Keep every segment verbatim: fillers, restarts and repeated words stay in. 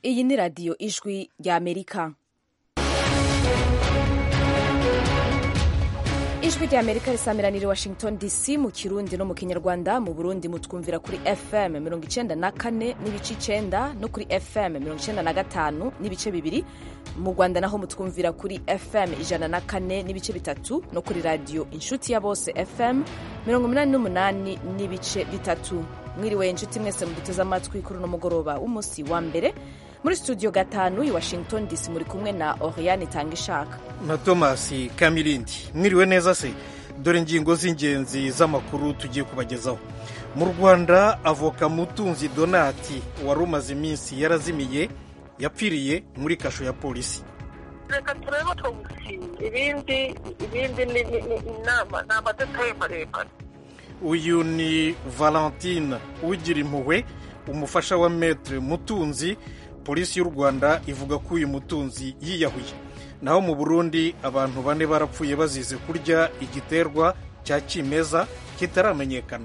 Iyi ni radiyo ijwi rya Amerika. Ijwi rya Amerika risamiranira i Washington D C mu Kirundi no mu Kinyarwanda. Mu Burundi mutwumvira kuri F M mirongo icenda na kane n'ibice icenda no kuri F M mirongo icenda na gatanu n'ibice bibiri. Mu Rwanda naho mutwumvira kuri F M ijana na kane n'ibice bitatu no kuri radio Inshuti ya Bose F M mirongo umunani n'umunani n'ibice bitatu. Mwiriwe inshuti mwese muduteze amatwi kuri uno mugoroba w'umunsi wa mbere. Muri studio gatanu i Washington D C muri kumwe na Oriane Tangishaka na Thomas Kamilindi. Mwiriwe neza se, dore ingingo z'ingenzi z'amakuru tugiye kubagezaho. Mu Rwanda avoka Mutunzi Donati wari umaze iminsi yarazimiye yapfiriye muri kasho ya polisi. Reka turebe tumusinze ibindi ibindi ni inama n'amadetaye maremare. Uyu ni Valentine ugira impuhwe, umufasha wa Maître Mutunzi. Polisi y'u Rwanda ivuga ko uyu Mutunzi yiyahuye. Naho mu Burundi abantu bane barapfuye bazize kurya igiterwa cya kimeza kitaramenyekana.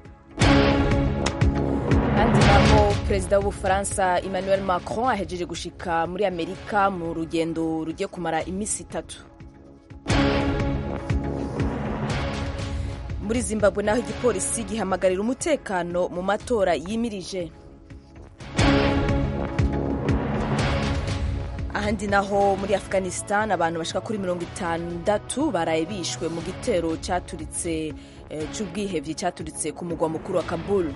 Kandi naho Perezida w'Ubufaransa Emmanuel Macron ahejeje gushika muri Amerika mu rugendo rugiye kumara imisi itatu. Muri Zimbabwe naho igipolisi gihamagarira umutekano mu matora yimirije. Ahandi naho muri Afghanistan abantu bashika kuri mirongo itandatu baraye bishwe mu gitero cyaturitse eh, cy'ubwihevye cyaturitse ku mugwa mukuru wa Kabul.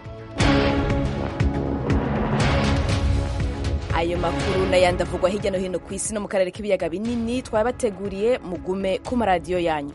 Ayo makuru n'ayandi avugwa hirya no hino ku isi no mu karere k'ibiyaga binini twabateguriye, mugume ku maradiyo yanyu.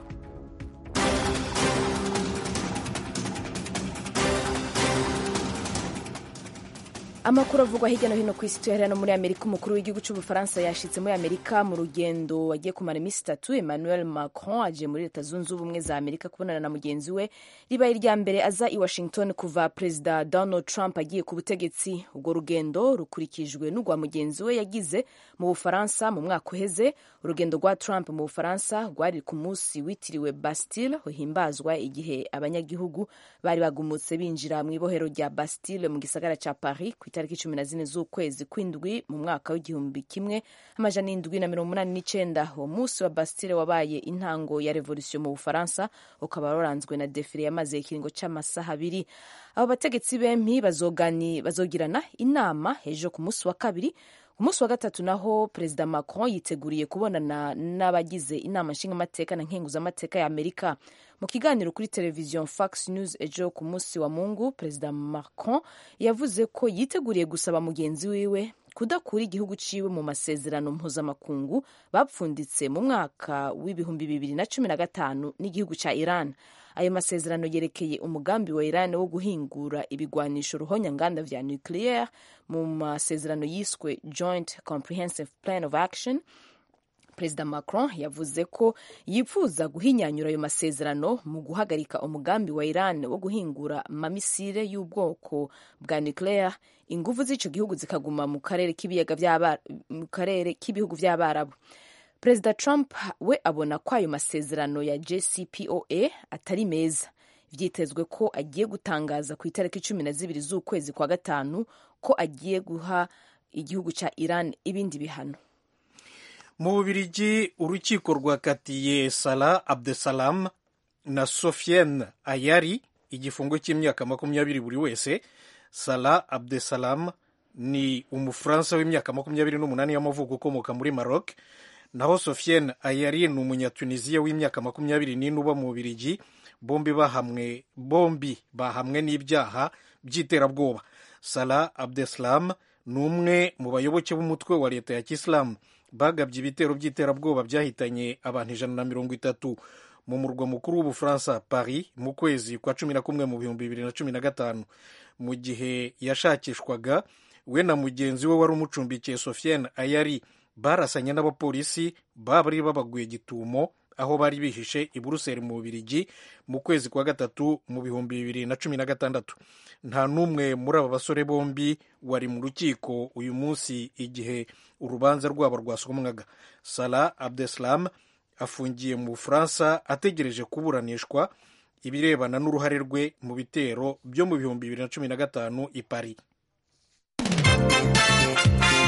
Amakuru avugwa hirya no hino ku isi tuyaherera no muri Amerika. Umukuru w'igihugu cy'Ubufaransa yashitse muri Amerika mu rugendo wagiye kumara imisi itatu. Emmanuel Macron aje muri Leta Zunze Ubumwe za Amerika kubonana na mugenzi we, ribaye irya mbere aza i Washington kuva Perezida Donald Trump agiye ku butegetsi. Ubwo rugendo rukurikijwe n'urwa mugenzi we yagize mu Bufaransa mu mwaka uheze. Urugendo rwa Trump mu Bufaransa rwari ku munsi witiriwe Bastille, uhimbazwa igihe abanyagihugu bari bagumutse binjira mu ibohero rya Bastille mu gisagara ca Paris ku itariki cumi na zine z'ukwezi kw'indwi mu mwaka w'igihumbi kimwe amajana indwi na mirongo umunani n'icenda. Uwo munsi wa Bastille wabaye intango ya revolution mu Bufaransa, ukaba waranzwe na defile yamaze ikiringo c'amasaha abiri. Abo bategetsi bempi bazogani bazogirana inama ejo ku munsi wa kabiri. Ku munsi wa gatatu naho Perezida Macron yiteguriye kubonana n'abagize inama nshingamateka na nkenguzamateka ya Amerika. Mu kiganiro kuri televiziyo Fox News ejo ku munsi wa Mungu, Perezida Macron yavuze ko yiteguriye gusaba mugenzi wiwe kudakura igihugu ciwe mu masezerano mpuzamakungu bapfunditse mu mwaka w'ibihumbi bibiri na cumi na gatanu n'igihugu ca Iran. Ayo masezerano yerekeye umugambi wa Iran wo guhingura ibigwanisho ruhonyanganda vya nucleaire mu masezerano yiswe Joint Comprehensive Plan of Action. Perezida Macron yavuze ko yifuza guhinyanyura ayo masezerano mu guhagarika umugambi wa Iran wo guhingura mamisire y'ubwoko bwa nucleaire, inguvu z'ico gihugu zikaguma mu karere k'ibiyaga vy'abarabu mu karere k'ibihugu vy'abarabu. Perezida Trump we abona ko ayo masezerano ya J C P O A atari meza. Vyitezwe ko agiye gutangaza ku itariki cumi na zibiri z'ukwezi kwa gatanu ko agiye guha igihugu ca Iran ibindi bihano. Mu Bubiligi urukiko rwakatiye Salah Abdeslam na Sofiane Ayari igifungo cy'imyaka makumyabiri buri wese. Salah Abdeslam ni umufaransa w'imyaka makumyabiri n'umunani y'amavuko ukomoka muri Maroc. Naho Sofiane Ayari ni umunyatuniziya w'imyaka makumyabiri n'ine uba mu Bubiligi. Bombi bahamwe bombi bahamwe n'ibyaha by'iterabwoba. Salah Abdeslam ni umwe mu bayoboke b'umutwe wa leta ya Kisilamu bagabye ibitero by'iterabwoba byahitanye abantu ijana na mirongo itatu mu murwa mukuru w'Ubufaransa Paris mu kwezi kwa cumi na kumwe mu bihumbi bibiri na cumi na gatanu. Mu gihe yashakishwaga, we na mugenzi we wari umucumbikiye Sofiane Ayari barasanye n'abapolisi bari babaguye gitumo aho bari bihishe i Buruseli mu Bubiligi mu kwezi kwa gatatu mu bihumbi bibiri na cumi na gatandatu. Nta n'umwe muri aba basore bombi wari mu rukiko uyu munsi igihe urubanza rwabo rwasomwaga. Salah Abdeslam afungiye mu Bufaransa ategereje kuburanishwa ibirebana n'uruhare rwe mu bitero byo mu bihumbi bibiri na cumi na gatanu i Paris.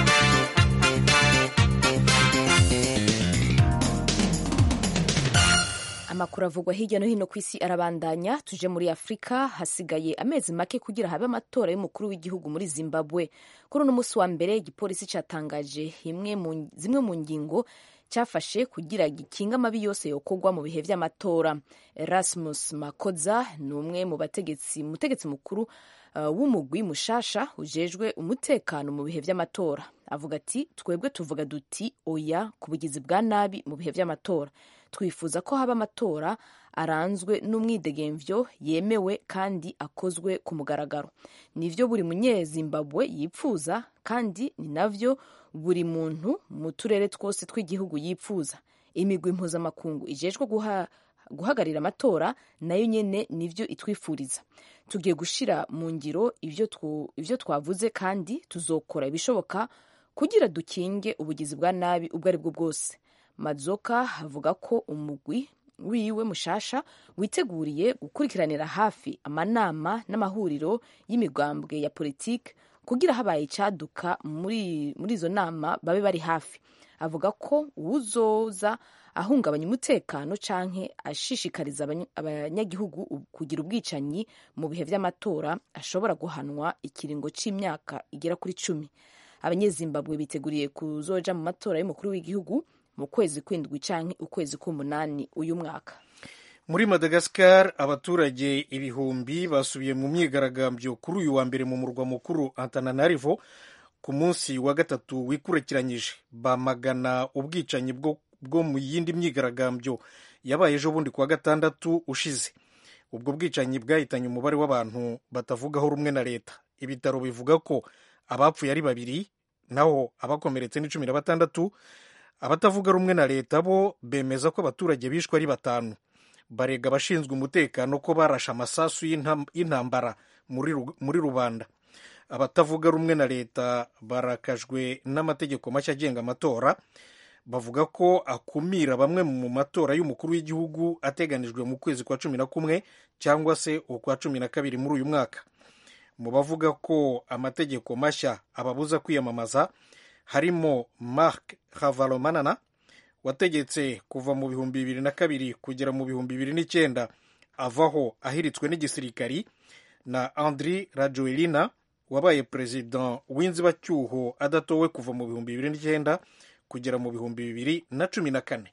amakuru avugwa hirya no hino ku isi arabandanya. Tuje muri Afurika, hasigaye amezi make kugira habe amatora y'umukuru w'igihugu muri Zimbabwe. Kuri uno munsi wa mbere igipolisi cyatangaje zimwe mu ngingo cyafashe kugira gikinga amabi yose yokorwa mu bihe vy'amatora. Erasmus Makoza ni umwe mu bategetsi mutegetsi mukuru uh, w'umugwi mushasha ujejwe umutekano mu bihe vy'amatora. Avuga ati twebwe tuvuga duti oya ku bugizi bwa nabi mu bihe vy'amatora. Twifuza ko haba amatora aranzwe n'umwidegemvyo yemewe kandi akozwe ku mugaragaro. Nivyo buri munyezimbabwe yipfuza kandi ni navyo buri muntu mu turere twose tw'igihugu yipfuza. Imigwi mpuzamakungu ijejwe guha, guhagarira amatora nayo nyene nivyo itwifuriza. Tugiye gushira mu ngiro ivyo twu, ivyo twavuze kandi tuzokora ibishoboka kugira dukinge ubugizi bwa nabi ubwo ari bwo bwose. Mazoka avuga ko umugwi wiwe mushasha witeguriye gukurikiranira hafi amanama n'amahuriro y'imigambwe ya politiki kugira habaye icaduka muri muri izo nama babe bari hafi. Avuga ko uzoza ahungabanya umutekano canke ashishikariza abanyagihugu kugira ubwicanyi mu bihe vy'amatora ashobora guhanwa ikiringo c'imyaka igera kuri cumi. Abanyezimbabwe biteguriye kuzoja mu matora y'umukuru w'igihugu mu kwezi kw'indwi canke ukwezi k'umunani uyu mwaka. Muri Madagascar abaturage ibihumbi basubiye mu myigaragambyo kuri uyu wa mbere mu murwa mukuru Antananarivo ku munsi wa gatatu wikurikiranyije. Bamagana ubwicanyi bwo, bwo mu yindi myigaragambyo yabaye ejo bundi kuwa gatandatu ushize. Ubwo bwicanyi bwahitanye umubare w'abantu batavugaho rumwe na leta. Ibitaro bivuga ko abapfuye ari babiri naho abakomeretse ni cumi na batandatu. Abatavuga rumwe na leta bo bemeza ko abaturage bishwe ari batanu. Barega abashinzwe umutekano ko barashe amasasu y'intambara muri, muri rubanda. Abatavuga rumwe na leta barakajwe n'amategeko mashya agenga amatora. Bavuga ko akumira bamwe mu matora y'umukuru w'igihugu ateganijwe mu kwezi kwa cumi na kumwe cyangwa se ukwa cumi na kabiri muri uyu mwaka. Mu bavuga ko amategeko mashya ababuza kwiyamamaza harimo Mark Ravalomanana wategetse kuva mu bihumbi bibiri na kabiri kugera mu bihumbi bibiri n'icyenda avaho ahiritswe n'igisirikari, na Andry Rajoelina wabaye perezida w'inzibacyuho adatowe kuva mu bihumbi bibiri n'icyenda kugera mu bihumbi bibiri na cumi na kane.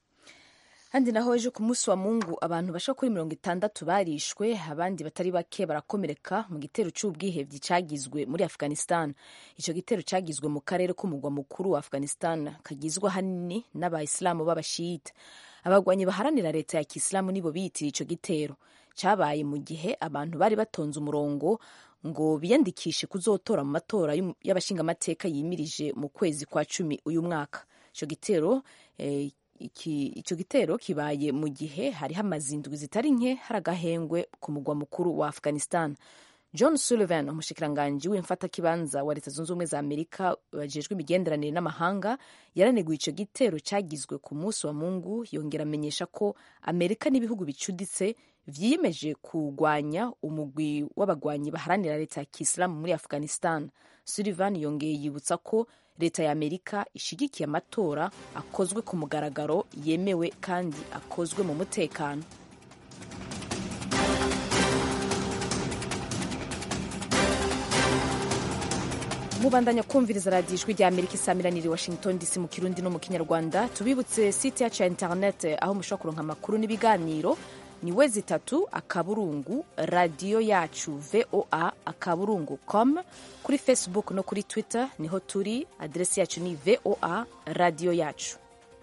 Handi naho ejo ku munsi wa Mungu abantu basha kuri mirongo itandatu barishwe, abandi batari bake barakomereka mu gitero c'ubwihevyi cagizwe muri Afghanistan. Ico gitero cagizwe mu karere k'umugwa mukuru wa Afghanistan kagizwe hanini n'abayisilamu b'abashiyita. Abagwanyi baharanira leta ya Kiislamu nibo biyitira ico gitero. Cabaye mu gihe abantu bari batonze umurongo ngo biyandikishe kuzotora mu matora y'abashingamateka yimirije mu kwezi kwa cumi uyu mwaka. Ico gitero eh, Iki, ico gitero kibaye mu gihe hari hamaze indwi zitari nke hari agahengwe ku mugwa mukuru wa Afghanistan. John Sullivan, umushikiranganji w'imfatakibanza wa Leta Zunze Ubumwe za Amerika bajejwe imigenderanire n'amahanga, yaraneguye ico gitero cagizwe ku munsi wa Mungu, yongera amenyesha ko Amerika n'ibihugu bicuditse vyiyemeje kugwanya umugwi w'abagwanyi baharanira leta ya Kiislamu muri Afghanistan. Sullivan yongeye yibutsa ko leta ya Amerika ishigikiye amatora akozwe ku mugaragaro, yemewe kandi akozwe mu mutekano. Mubandanya kumviriza radiyo ijwi rya Amerika isamiraniye Washington D C mu Kirundi no mu Kinyarwanda. Tubibutse site yacu ya internet aho mushobora kuronka amakuru n'ibiganiro ni wezi itatu akaburungu radio yacu voa akaburungu com. Kuri Facebook no kuri Twitter niho turi, adresi yacu ni voa radio yacu.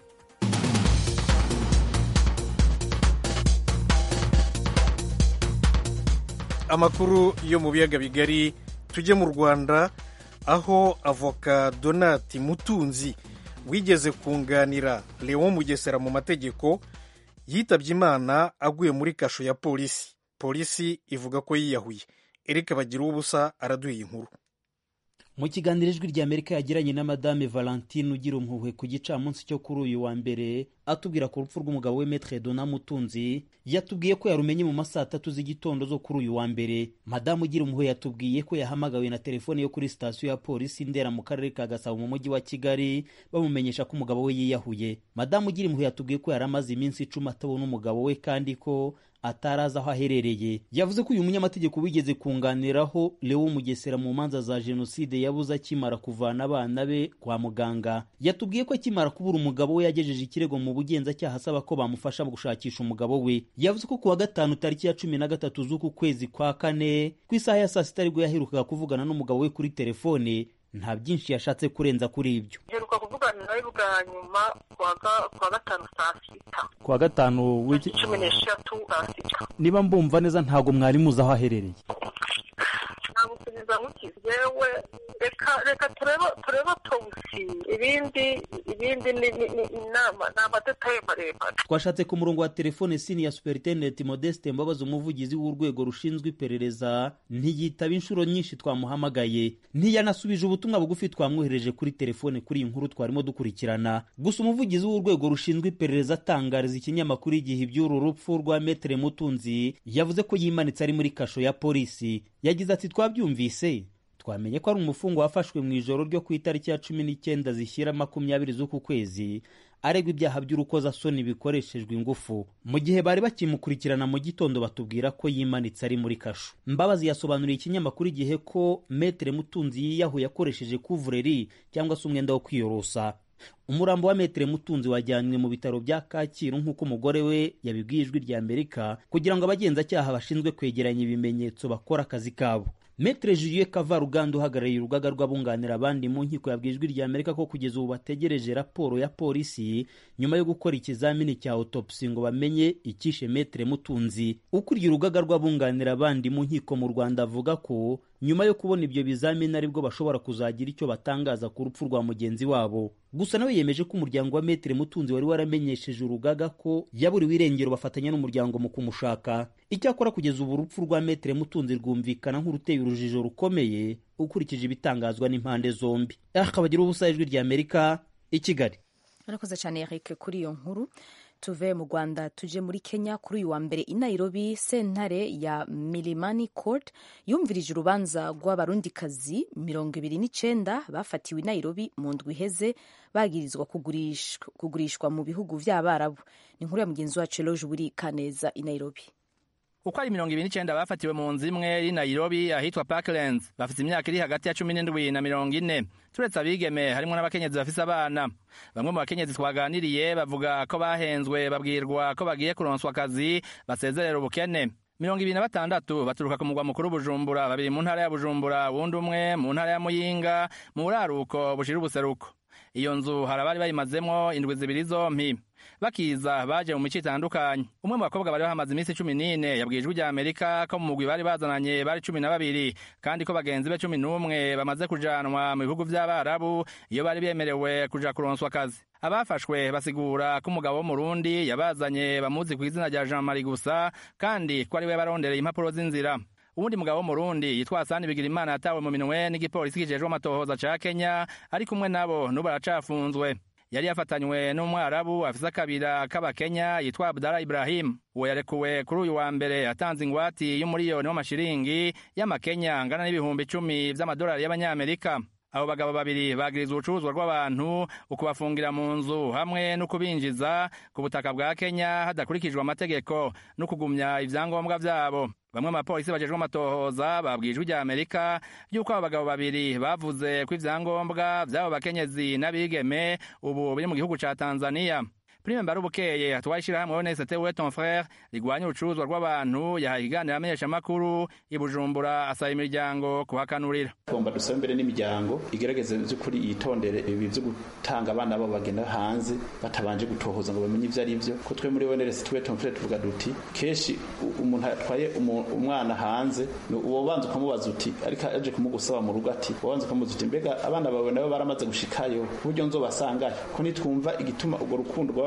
Amakuru yo mu biyaga bigari, tujye mu Rwanda aho avoka Donati Mutunzi wigeze kunganira Leon Mugesera mu mategeko yitabye Imana aguye muri kasho ya polisi. Polisi ivuga ko yiyahuye. Eric Bagira ubusa araduye inkuru. mu kiganiro ijwi rya Amerika yagiranye na Madame Valentine ugira impuhwe ku gicamunsi cyo kuri uyu wa mbere atubwira ku rupfu rw'umugabo we Maître Donat Mutunzi, yatubwiye ko yarumenye mu masaa tatu z'igitondo zo kuri uyu wa mbere. Madame ugira impuhwe yatubwiye ko yahamagawe na telefone yo kuri sitasiyo ya polisi Ndera mu karere ka Gasabo mu mujyi wa Kigali bamumenyesha ko umugabo we yiyahuye. Madame ugira impuhwe yatubwiye ko yaramaze iminsi icumi atabona umugabo we kandi ko atarazi aho aherereye. Yavuze ko uyu munyamategeko wigeze kunganiraho Leo Mugesera mu manza za jenoside yabuze akimara kuvana abana be kwa muganga. Yatubwiye ko akimara kubura umugabo we yagejeje ikirego mu bugenzacyaha asaba ko bamufasha gushakisha umugabo we. Yavuze ko kuwa gatanu tariki ya cumi na gatatu z'uku kwezi kwa kane ku isaha ya saa sita aribwo yaherukaga kuvugana n'umugabo we kuri telefone. Nta byinshi yashatse kurenza kuri ibyo. Heruka kuvugana nawe bwa nyuma kuwa gatanu saa sita. Kuwa gatanu w'iki cumi n'eshatu saa sita. Niba mbumva neza ntago mwari muzi aho aherereye. Namusubiza mukize yewe reka reka tureba tureba tawusi ibindi ibindi ni inama n'amadetaye maremare. Twashatse ku murongo wa telefone Senior Superintendent Modeste Mbabazi umuvugizi w'urwego rushinzwe iperereza ntiyitaba inshuro nyinshi twamuhamagaye, ntiyanasubije ubutumwa bugufi twamwohereje kuri telefone kuri iyi nkuru twarimo dukurikirana. Gusa umuvugizi w'urwego rushinzwe iperereza atangariza ikinyamakuru igihe iby'uru rupfu rwa Maître Mutunzi yavuze ko yimanitse ari muri kasho ya polisi. Yagize ati twabyumvise twamenye ko ari umufungo wafashwe mu ijoro ryo ku itariki ya cumi n'icyenda zishyira makumyabiri z'uku kwezi aregwa ibyaha by'urukozasoni bikoreshejwe ingufu. Mu gihe bari bakimukurikirana mu gitondo batubwira ko yimanitse ari muri kasho. Mbabazi yasobanuriye ikinyamakuru igihe ko Maître Mutunzi yiyahuye akoresheje kuvureri cyangwa se umwenda wo kwiyorosa. Umurambo wa Maître Mutunzi wajyanywe mu bitaro bya Kacyiru nk'uko umugore we yabibwiye ijwi rya Amerika kugira ngo abagenzacyaha bashinzwe kwegeranya ibimenyetso bakora akazi kabo. Maître Julien Kavaruganda uhagarariye urugaga rw'abunganira abandi mu nkiko yabwiye ijwi rya Amerika ko kugeza ubu bategereje raporo ya polisi nyuma yo gukora ikizamini cya autopsy ngo bamenye icyishe Maître Mutunzi. Ukuriye urugaga rw'abunganira abandi mu nkiko mu Rwanda avuga ko nyuma yo kubona ibyo bizamini aribwo bashobora kuzagira icyo batangaza ku rupfu rwa mugenzi wabo. Gusa nawe yemeje ko umuryango wa Maître Mutunzi wari waramenyesheje urugaga ko yaburiwe irengero bafatanya n'umuryango mu kumushaka. Icyakora kugeza ubu urupfu rwa Maître Mutunzi rwumvikana nk'uruteye urujijo rukomeye ukurikije ibitangazwa n'impande zombi. Akabagira ubusa ijwi rya Amerika i Kigali. Arakoze cyane Eric kuri iyo nkuru. Tuve mu Rwanda tuje muri Kenya. Kuri uyu wa mbere i Nairobi sentare ya Milimani Court yumvirije urubanza rw'abarundikazi mirongo ibiri n'icenda bafatiwe i Nairobi mu ndwi iheze bagirizwa kugurishwa, kugurishwa mu bihugu vy'Abarabu. Ni inkuru ya mugenzi wacu Eloge Buri Kaneza i Nairobi. Uko ari mirongo ibiri n'icenda bafatiwe mu nzu imwe i Nairobi ahitwa Parklands bafite imyaka iri hagati ya cumi n'indwi na mirongo ine. Turetse abigeme harimo n'abakenyezi bafise abana. Bamwe mu bakenyezi twaganiriye bavuga ko bahenzwe babwirwa ko bagiye kuronswa akazi basezerera ubukene. mirongo ibiri na batandatu baturuka ku mugwa mukuru Bujumbura, babiri mu ntara ya Bujumbura, wundi umwe mu ntara ya Muyinga mu buraruko bushira ubuseruko. Iyo nzu harabari bayimazemwo indwi zibiri zompi. Bakiza baje mu mico itandukanye. Umwe mu bakobwa bari bahamaze iminsi cumi n'ine yabwiye ijwi rya Amerika ko mu mugwi bari bazananye bari cumi na babiri kandi ko bagenzi be cumi n'umwe bamaze kujanwa mu bihugu vy'Abarabu iyo bari bemerewe kuja kuronswa akazi. Abafashwe basigura ko umugabo w'Umurundi yabazanye bamuzi ku izina rya Jean Marie gusa kandi ko ari we barondereye impapuro z'inzira. Uwundi mugabo w'Umurundi yitwa Hasani Bigirimana yatawe mu minwe n'igipolisi kijejwe amatohoza ca Kenya ari kumwe nabo n'ubu aracafunzwe. Yari yafatanywe n'umwarabu afise akabira k'Abakenya yitwa Abdallah Ibrahim. Uwo yarekuwe kuri uyu wa mbere atanze ingwati y'umuriyoni w'amashiringi y'Amakenya angana n'ibihumbi icumi vy'amadolari y'Abanyamerika. Abo bagabo babiri bagirizwa urucuruzwa rw'abantu, ukubafungira mu nzu hamwe no kubinjiza ku butaka bwa Kenya hadakurikijwe amategeko no kugumya ivyangombwa vyabo. Bamwe mu bapolisi bajejwe amatohoza babwiye ijwi rya Amerika yuko abo bagabo babiri bavuze ko ivyangombwa vy'abo bakenyezi n'abigeme ubu biri mu gihugu ca Tanzania. Prime Mbarubukeye atwaye ishirahamwe O N S T we ton frère rigwanya urucuruzwa rw'abantu yahaye ikiganiro amenyesha makuru i Bujumbura asaba imiryango kuhakanurira. Tugomba dusaba imbere n'imiryango igerageze by'ukuri yitondere ibi byo gutanga abana babo bagenda hanze batabanje gutohoza ngo bamenye ivyo ari byo. Ko twe muri O N S T we ton frère tuvuga duti keshi umuntu atwaye umwana hanze uwo banze kumubaza uti ariko aje kumugusaba mu rugo ati wanze kumubaza uti mbega abana bawe nabo baramaze gushikayo buryo nzobasangayo ko nitwumva igituma ubwo rukundo rwa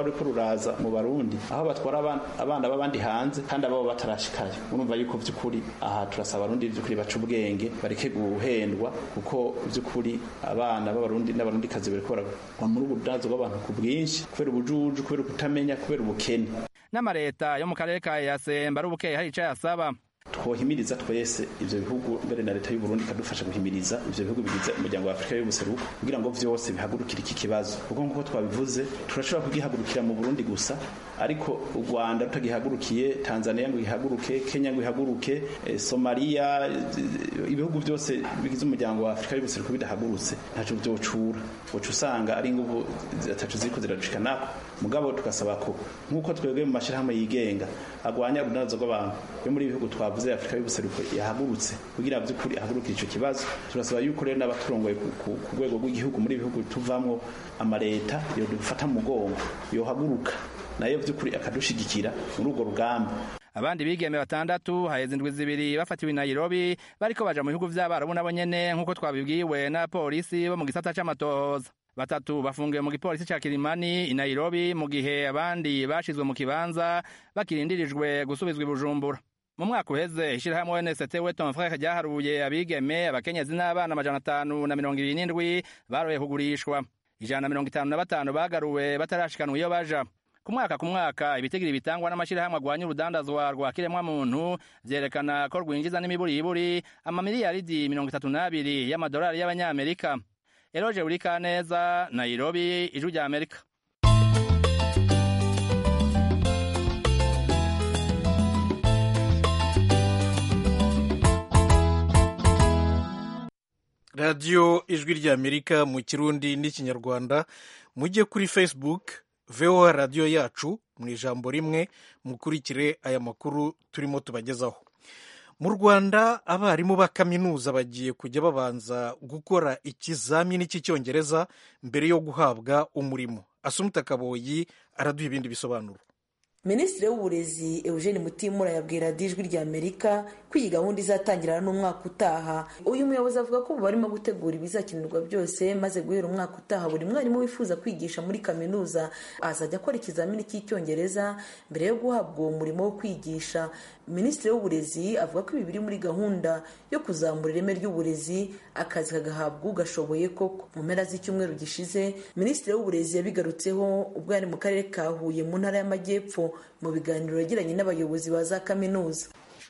rwaba ruriko ruraza mu Barundi aho batwara abana b'abandi hanze kandi abo batarashikayo. Urumva yuko vy'ukuri aha turasaba Abarundi vy'ukuri baca ubwenge bareke guhendwa, kuko vy'ukuri abana b'Abarundi n'Abarundi kazi bariko baragwa muri ubudandazo bw'abantu ku bwinshi kubera ubujuju, kubera kutamenya, kubera ubukene. N'amareta yo mu karere ka Yase Mbarubuke hari ico yasaba. Twohimiriza twese ivyo bihugu mbere na leta y'u Burundi kadufasha guhimiriza ivyo bihugu bigize umuryango wa Afrika y'ubuseruko kugira ngo vyose bihagurukire iki kibazo, kuko nkuko twabivuze turashobora kugihagurukira mu Burundi gusa, ariko u Rwanda rutagihagurukiye, Tanzania ngo ihaguruke, Kenya ngo ihaguruke, eh, Somalia, ibihugu byose bigize umuryango wa Afrika y'ubuseruko bidahagurutse ntaco vyocura, wocu usanga ari nguvu zatacu ziko ziradushikana. Mugabo tukasaba ko nkuko twebwe mu mashirahamwe yigenga agwanya urudandazo rw'abantu yo muri ibihugu twavuze Afrika y'ubuseruko yahagurutse kugira vy'ukuri ahagurukire ico kibazo. Turasaba yuko rero n'abaturongoye ku rwego rw'igihugu muri ibihugu tuvamwo amareta yo dufata mu mugongo yohaguruka nayo vy'ukuri akadushigikira muri urwo rugamba. Abandi bigeme batandatu haheze indwi zibiri bafatiwe i Nairobi bariko baja mu bihugu vy'Abarabu nabo nyene nkuko twabibwiwe na polisi bo mu gisata c'amatohoza. Batatu bafungiwe mu gipolisi ca Kilimani i Nairobi mu gihe abandi bashizwe mu kibanza bakirindirijwe gusubizwa i Bujumbura. Mu mwaka uheze ishirahamwe O N S T Weton Frere ryaharuye abigeme abakenyezi n'abana amajana atanu na mirongo ibiri n'indwi baroye kugurishwa. Ijana na mirongo itanu na batanu bagaruwe batarashikanwa iyo baja. Ku mwaka ku mwaka ibitigiri bitangwa n'amashirahamwe agwanya urudandazwa rwa kiremwa muntu vyerekana ko rwinjiza n'imiburiburi amamiliyaridi mirongo itatu n'abiri y'amadolari y'abanyamerika. Eloge Urikaneza, Nairobi, Ijwi rya Amerika. Radio Ijwi rya Amerika mu Kirundi n'Ikinyarwanda. Mujye kuri Facebook V O A radio yacu mu ijambo rimwe mukurikire aya makuru turimo tubagezaho. Mu Rwanda abarimu ba kaminuza bagiye kujya babanza gukora ikizamini cy'icyongereza mbere yo guhabwa umurimo. Asumta Kaboyi araduha ibindi bisobanuro. Minisitiri w'uburezi Eugene Mutimura yabwira Ijwi rya Amerika ko iyi gahunda izatangirana n'umwaka utaha. Uyu muyobozi avuga ko barimo gutegura ibizakenerwa byose maze guhera umwaka utaha buri mwarimu wifuza kwigisha muri kaminuza azajya akora ikizamini cy'icyongereza mbere yo guhabwa uwo murimo wo kwigisha. Minisitiri w'uburezi avuga ko ibi biri muri gahunda yo kuzamura ireme ry'uburezi akazi kagahabwa ugashoboye koko. Mu mpera z'icyumweru gishize Minisitiri w'uburezi yabigarutseho ubwo yari mu karere ka Huye mu ntara y'Amajyepfo mu biganiro yagiranye n'abayobozi ba za kaminuza.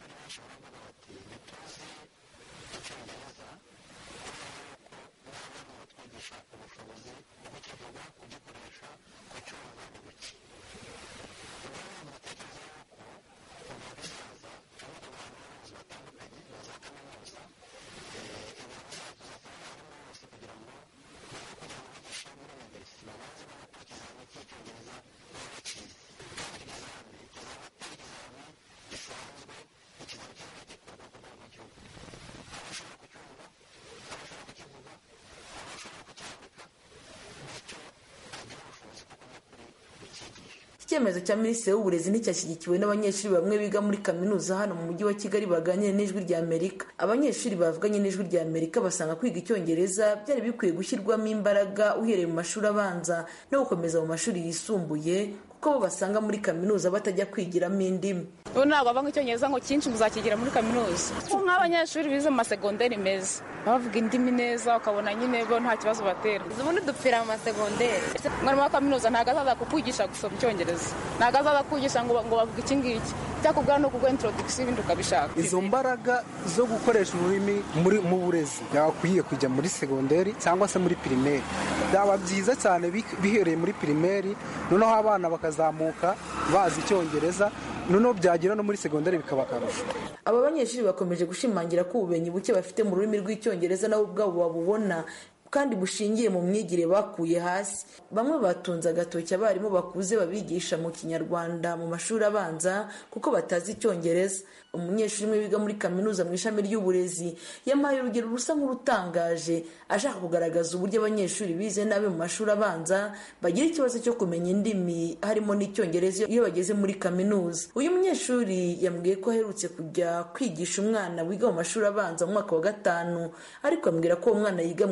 Icyemezo cya Minisitiri w'uburezi nticyashyigikiwe n'abanyeshuri bamwe biga muri kaminuza hano mu mujyi wa Kigali baganiriye n'Ijwi rya Amerika. Abanyeshuri bavuganye n'Ijwi rya Amerika basanga kwiga icyongereza byari bikwiye gushyirwamo imbaraga uhereye mu mashuri abanza no gukomeza mu mashuri yisumbuye kuko bo basanga muri kaminuza batajya kwigiramo indimi. Ubu ntabwo bava nk'icyongereza ngo cyinshi muzakigira muri kaminuza. Nk'abanyeshuri bize mu masegonderi meza bavuga indimi neza ukabona nyine bo nta kibazo batera. Ubundi dupfira mu masegonderi. Mwarimu wa kaminuza ntabwo azaza kukwigisha gusoma icyongereza, ntabwo azaza kwigisha ngo ngo bavuga iki ngiki, cyakubwira no kuguha introduction ibindi ukabishaka. Izo mbaraga zo gukoresha ururimi muri mu burezi byakwiye kujya muri segonderi cyangwa se muri primaire. Byaba byiza cyane bihereye muri primaire, noneho abana bakazamuka bazi icyongereza, noneho byagira no muri segonderi bikaba akarusho. Aba banyeshuri bakomeje gushimangira ko ubumenyi buke bafite mu rurimi rw'icyongereza nabo ubwabo babubona kandi bushingiye mu myigire bakuye hasi. Bamwe batunze agatoki abarimu bakuze babigisha mu Kinyarwanda mu mashuri abanza kuko batazi icyongereza. Umunyeshuri umwe wiga muri kaminuza mu ishami ry'uburezi yamaye urugero rusa nk'urutangaje ashaka kugaragaza uburyo abanyeshuri bize nabi mu mashuri abanza bagira ikibazo cyo kumenya indimi harimo n'icyongereza iyo bageze muri kaminuza. Uyu munyeshuri yambwiye ko aherutse kujya kwigisha umwana wiga mu mashuri abanza mu mwaka wa gatanu, ariko ambwira ko uwo mwana yiga mu ishuri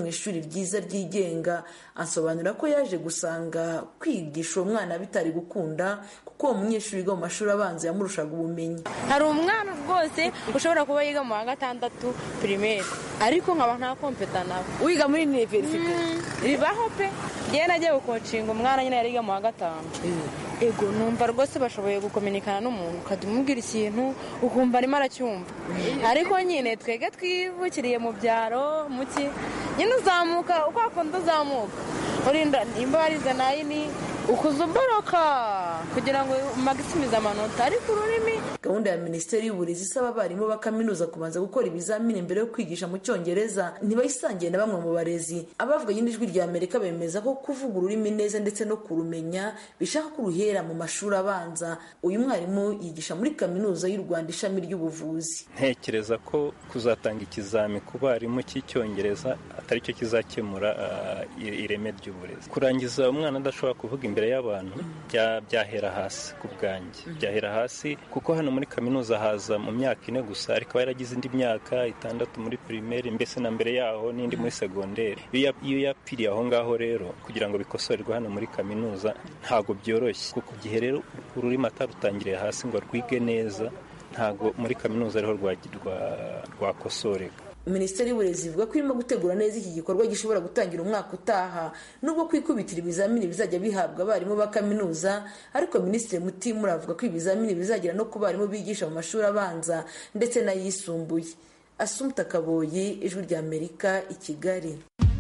ryiza ryigenga. Asobanura ko yaje gusanga kwigisha uwo mwana bitari gukunda kuko uwo munyeshuri wiga mu mashuri abanza yamurushaga ubumenyi. Hari umwana rwose ushobora kuba yiga mu wa gatandatu primaire ariko nkaba nta kompeta nawe wiga muri universite. Ribaho pe njyewe nagiye gukocinga umwana nyine yariga mu wa gatanu. Ego numva rwose bashoboye gukominikana n'umuntu ukadumubwira ikintu ukumva arimo aracyumva. Ariko nyine twege twivukiriye mu byaro muki nyine uzamuka uko akunda uzamuka urinda nimba warize nayini ukuzuboroka kugira ngo maximize amanota. Ariko ururimi gahunda ya Minisiteri y'Uburezi isaba abarimu ba kaminuza kubanza gukora ibizamini mbere yo kwigisha mu Cyongereza ntibayisangiye na bamwe mu barezi. Abavuganye n'Ijwi rya Amerika bemeza ko kuvuga ururimi neza ndetse no kurumenya bishaka ko ruhera mu mashuri abanza. Uyu mwarimu yigisha muri Kaminuza y'u Rwanda ishami ry'ubuvuzi. Ntekereza ko kuzatanga ikizami ku barimu cy'Icyongereza atari cyo kizakemura uh, ireme ry'uburezi. Kurangiza umwana adashobora kuvuga imbere y'abantu byahera hasi ku bwanjye byahera hasi kuko hano muri kaminuza haza mu myaka ine gusa ariko yaragize indi myaka itandatu muri primaire mbese na mbere yaho n'indi muri secondaire. Iyo yapiriye aho ngaho rero kugira ngo bikosorerwe hano muri kaminuza ntago byoroshye kuko gihe rero ururimi atarutangiriye hasi ngo rwige neza ntago muri kaminuza ariho rwagirwa rwakosoreka. Minisiteri y'Uburezi ivuga ko irimo gutegura neza iki gikorwa gishobora gutangira umwaka utaha nubwo kwikubitira ibizamini bizajya bihabwa abarimu ba kaminuza. Ariko Minisitiri Mutimura avuga ko ibizamini bizagera no ku barimu bigisha mu mashuri abanza ndetse n'ayisumbuye. Assumpta Kaboyi, Ijwi rya Amerika, i Kigali.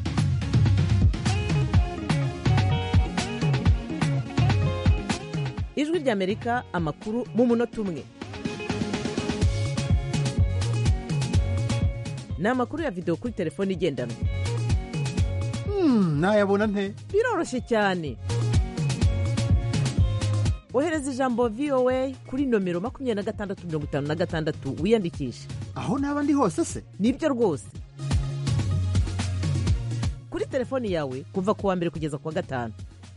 Ijwi rya Amerika, amakuru mu munota umwe. Ni amakuru ya video kuri telefone igendanwa. Hmm, nayabona nte? Biroroshye cyane. Ohereza ijambo V O A kuri nomero makumyabiri na gatandatu mirongo itanu na gatandatu wiyandikishe. Aho naba ndi hose se? Nibyo rwose. Kuri telefone yawe kuva ku wa mbere kugeza ku wa gatanu.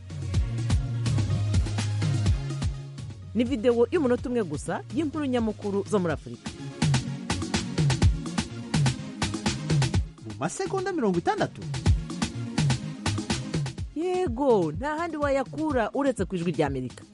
Ni video y'umunota umwe gusa y'inkuru nyamukuru zo muri Afurika. Masegonda mirongo itandatu. Yego, nta handi wayakura uretse ku Ijwi rya Amerika.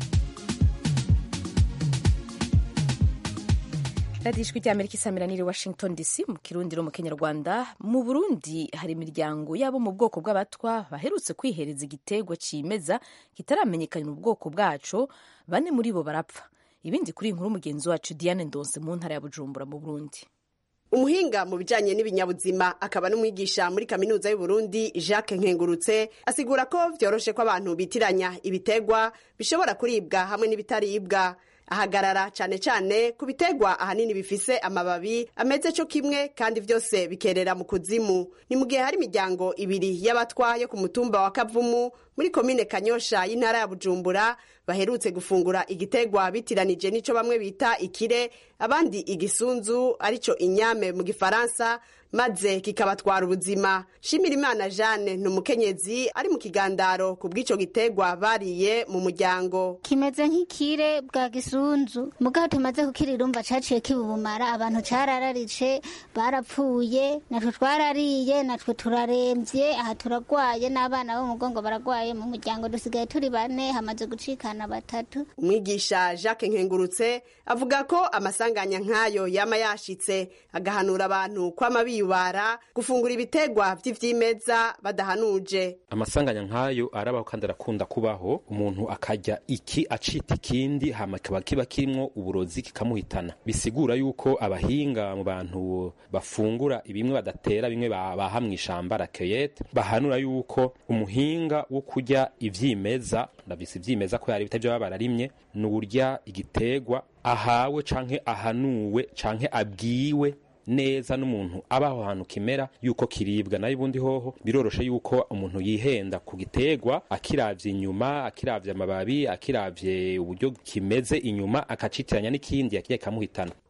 Radio Ijwi rya Amerika isamira niri Washington D C mu Kirundi no mu Kinyarwanda. Mu Burundi hari imiryango yabo mu bwoko bw'abatwa baherutse kwihereza igitego cimeza kitaramenyekana mu bwoko bwaco, bane muri bo barapfa. Ibindi kuri inkuru mugenzi wacu Diane Ndonse mu ntara ya Bujumbura mu Burundi. Umuhinga mu bijanye n'ibinyabuzima akaba n'umwigisha muri Kaminuza y'u Burundi Jacques Nkengurutse asigura ko vyoroshe ko abantu bitiranya ibitegwa bishobora kuribwa hamwe n'ibitaribwa. Ahagarara cyane cyane ku bitegwa ahanini bifise amababi ameze cyo kimwe kandi vyose bikerera mu kuzimu. Ni mu gihe hari imiryango ibiri y'abatwa yo ku mutumba wa Kavumu muri komine Kanyosha y'intara ya Bujumbura baherutse gufungura igitegwa bitiranije nico bamwe bita ikire abandi igisunzu arico inyame mu gifaransa maze kikabatwara ubuzima. Shimirimana Jeanne n'umukenyezi ari mu kigandaro ku bw'ico gitegwa bariye mu muryango. Kimeze nk'ikire bwa gisunzu mugaho tumaze kukirirumva caciye kibubumara abantu carararice barapfuye natwe twarariye natwe turaremvye aha turagwaye n'abana bo mugongo baragwaye mu muryango dusigaye turi bane hamaze gucikana batatu. Umwigisha Jacques Nkengurutse avuga ko amasanganya nk'ayo yama yashitse agahanura abantu kwama biyubara gufungura ibitegwa vy'ivyimeza badahanuje. Amasanganya nk'ayo arabaho kandi arakunda kubaho, umuntu akarya iki acita ikindi hama kaba kiba kirimwo uburozi kikamuhitana. Bisigura yuko abahinga mu bantu bafungura ibimwe badatera bimwe baha mw'ishamba rakeyete bahanura yuko umuhinga wo kurya ivyimeza ndavise ivyimeza ko yari bitavyo bararimye n'uburya igitegwa ahawe canke ahanuwe canke abwiwe neza n'umuntu abaho hantu kimera yuko kiribwa nayo ubundi hoho biroroshe yuko umuntu yihenda ku gitegwa akiravye inyuma akiravye amababi akiravye uburyo kimeze inyuma akacitiranya n'ikindi yakiye kamuhitana.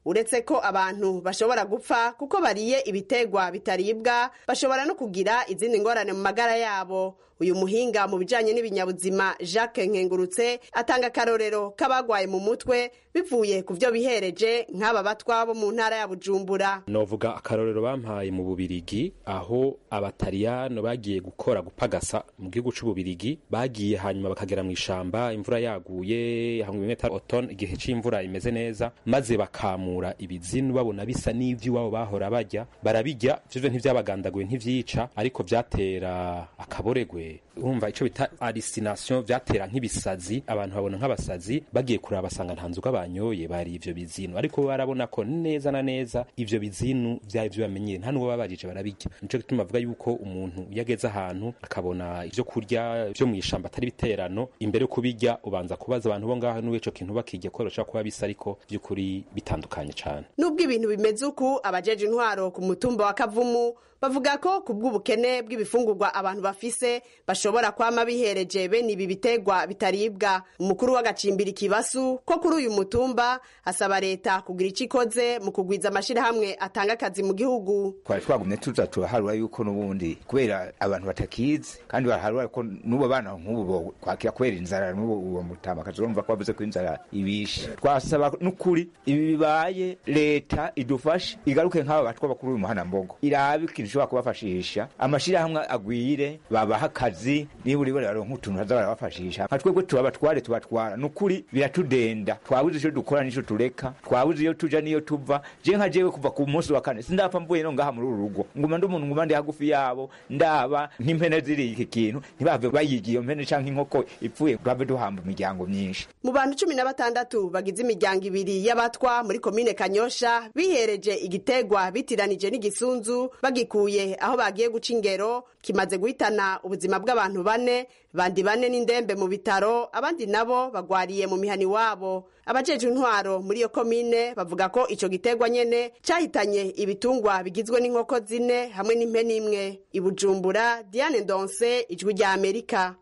uretse ko abantu bashobora gupfa kuko bariye ibitegwa bitaribwa, bashobora no kugira izindi ngorane mu magara yabo. Uyu muhinga mu bijanye n'ibinyabuzima Jacques Nkengurutse atanga akarorero k'abagwaye mu mutwe bivuye ku vyo bihereje nk'aba batwa bo mu ntara ya Bujumbura. Novuga akarorero bampaye mu Bubirigi, aho abataliyano bagiye gukora gupagasa mu gihugu c'Ububirigi, bagiye hanyuma bakagera mu ishamba, imvura yaguye hamwe bita automne, igihe c'imvura imeze neza, maze bakamura ibizinu babona bisa n'ivyo wabo bahora barya, barabirya, ivyo ntivyabagandaguye ntivyica, ariko vyatera akaboregwe. Urumva ico bita hallucination, vyatera nk'ibisazi, abantu babona nk'abasazi, bagiye kuraba basanga nta nzoga banyoye, bari ivyo bizinu, ariko barabona ko neza na neza ivyo bizinu vyari vyo bamenyere, nta nuwo babajije barabirya. Nico gituma avuga yuko umuntu yageze ahantu akabona ivyo kurya vyo mw'ishamba atari biterano, imbere yo kubirya ubanza kubaza abantu bo ngaho n'uwo ico kintu bakirya ko rocha kuba bisa, ariko vy'ukuri bitandukanye cane. Nubwo ibintu bimeze uku, abajeje intwaro ku mutumba wa Kavumu bavuga ko kubw'ubukene bw'ibifungurwa abantu bafise bashobora kwama bihereje bene ibi bitegwa bitaribwa. Umukuru w'agacimbiri Kibasu ko kuri uyu mutumba asaba leta kugira ico ikoze mu kugwiza amashirahamwe atanga akazi mu gihugu. Kwa twagumye tuza turaharura yuko n'ubundi kubera abantu batakizi, kandi baraharura ko n'ubo bana nk'ubu kwakira kubera inzara, n'ubo uwo mutamba kazurumva ko bavuze ko inzara ibishe. Twasaba n'ukuri ibi bibaye leta idufashe igaruke nk'aba batwa bakuru uyu muhana mbogo, irabe ishobora kubafashisha amashirahamwe agwire, babaha akazi, niba uri bari baronka utuntu haza barabafashisha. Nka twebwe tubabatware tubatwara nukuri biratudenda, twabuze ico dukora n'ico tureka, twabuze iyo tuja niyo tuva. Je nka jewe kuva ku munsi wa kane sindapfa mvuye no ngaha muri uru rugo, nguma ndi umuntu nguma ndi hagufi yabo, ndaba nk'impene ziri iki kintu ntibave bayigiye impene canke inkoko ipfuye, bave duhamba imiryango myinshi. Mu bantu cumi na batandatu bagize imiryango ibiri y'abatwa muri komine Kanyosha bihereje igitegwa bitiranije n'igisunzu bagiku aho bagiye guca ingero, kimaze guhitana ubuzima bw'abantu bane, bandi bane n'indembe mu bitaro, abandi nabo bagwariye mu mihani wabo. Abajeje intwaro muri iyo komine bavuga ko ico gitegwa nyene cahitanye ibitungwa bigizwe n'inkoko zine hamwe n'impene imwe. I Bujumbura, Diane Ndonse, Ijwi rya Amerika.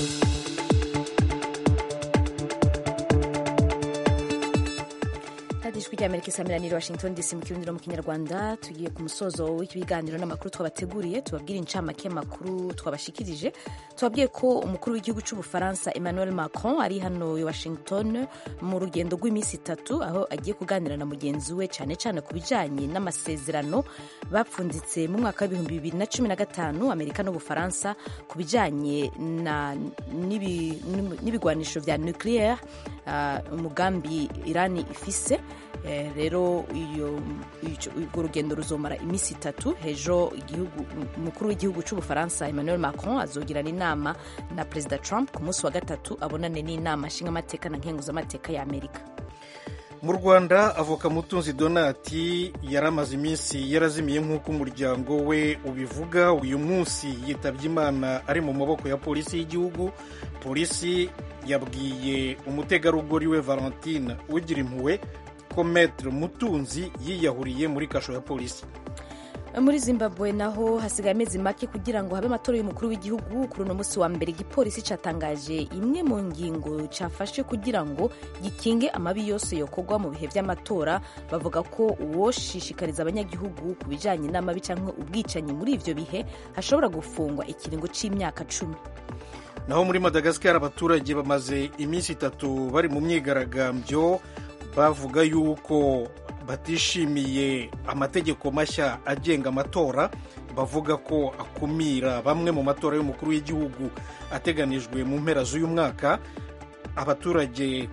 Ijwi rya Amerika isamiraniye Washington D C mu kirundi no mu Kinyarwanda. Tugiye ku musozo w'ibiganiro n'amakuru twabateguriye, tubabwira incamake makuru twabashikirije. Tubabwiye ko umukuru w'igihugu cy'u Bufaransa Emmanuel Macron ari hano i Washington mu rugendo rw'iminsi itatu, aho agiye kuganira na mugenzi we cyane cyane ku bijanye n'amasezerano bapfunditse mu mwaka w'ibihumbi bibiri na cumi na gatanu Amerika n'Ubufaransa ku bijanye n'ibigwanisho vya nucleaire, uh, umugambi Irani ifise. Eh, rero iyo urwo rugendo ruzomara iminsi itatu. Hejo umukuru w'igihugu cy'u Bufaransa Emmanuel Macron azogirana inama na Perezida Trump ku munsi wa gatatu, abonane n'inama nshingamateka na nkenguzamateka ya Amerika. Mu Rwanda avoka Mutunzi Donati yaramaze iminsi yarazimiye nk'uko umuryango we ubivuga. Uyu munsi yitabye Imana ari mu maboko ya polisi y'igihugu. Polisi yabwiye umutegarugori we Valentine ugira impuhwe ko Maître Mutunzi yiyahuriye muri kasho ya polisi. Muri Zimbabwe naho hasigaye amezi make kugira ngo habe amatora y'umukuru w'igihugu. Kuri uno munsi wa mbere igipolisi catangaje imwe mu ngingo cafashe kugira ngo gikinge amabi yose yokorwa mu bihe vy'amatora. Bavuga ko uwoshishikariza abanyagihugu ku bijanye n'amabi canke ubwicanyi muri ivyo bihe hashobora gufungwa ikiringo c'imyaka cumi. Naho muri Madagascar abaturage bamaze iminsi itatu bari mu myigaragambyo bavuga yuko batishimiye amategeko mashya agenga amatora. Bavuga ko akumira bamwe mu matora y'umukuru w'igihugu ateganijwe mu mpera z'uyu mwaka. Abaturage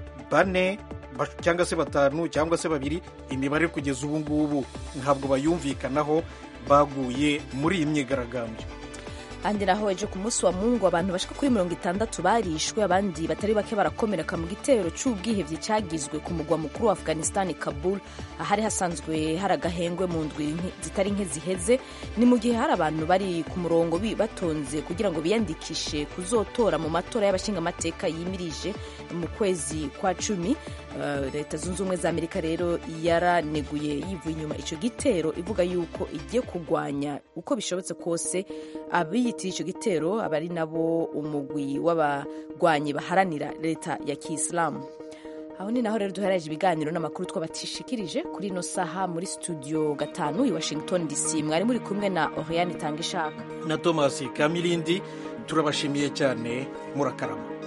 bane cyangwa se batanu cyangwa se babiri, imibare kugeza ubu ngubu ntabwo bayumvikanaho, baguye muri iyi myigaragambyo. Andi naho ejo ku munsi wa Mungu abantu bashika kuri mirongo itandatu barishwe, abandi batari bake barakomereka mu gitero c'ubwihevye cagizwe ku mugwa mukuru wa Afghanistan Kabul, ahari hasanzwe hari agahengwe mu ndwi zitari nke ziheze. Ni mu gihe hari abantu bari ku murongo batonze kugira ngo biyandikishe kuzotora mu matora y'abashingamateka yimirije mu kwezi kwa cumi. Uh, Leta Zunze Ubumwe za Amerika rero yaraneguye yivuye inyuma ico gitero, ivuga yuko igiye kugwanya uko bishobotse kose abiyitira ico gitero, abari nabo umugwi w'abagwanyi baharanira leta ya Kiislamu. aho ni naho rero duhereje ibiganiro n'amakuru twabatishikirije kuri ino saha muri studio gatanu i Washington D C. Mwari muri kumwe na Oriane Tangishaka na Thomas Kamilindi. Turabashimiye cyane, murakarama.